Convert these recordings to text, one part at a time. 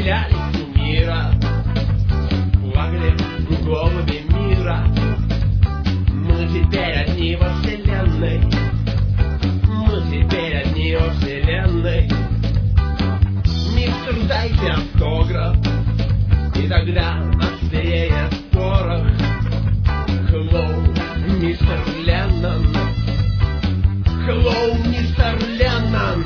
валялись у мира, плакали голуби мира. Мы теперь одни во вселенной, мы теперь одни во вселенной. Мистер, дайте автограф, и тогда отсеет порох. Hello, мистер Леннон. Hello, мистер Леннон.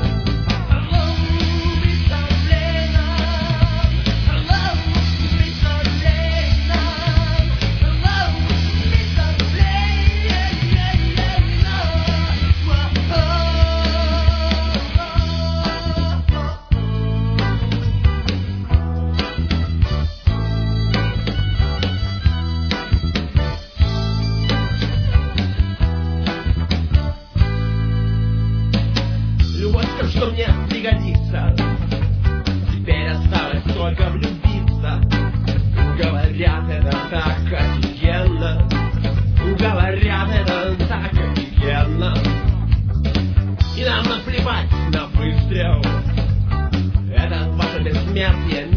Что мне пригодится, теперь осталось только влюбиться. Говорят, это так офигенно, говорят, это так офигенно. И нам наплевать на выстрел, это ваше бессмертие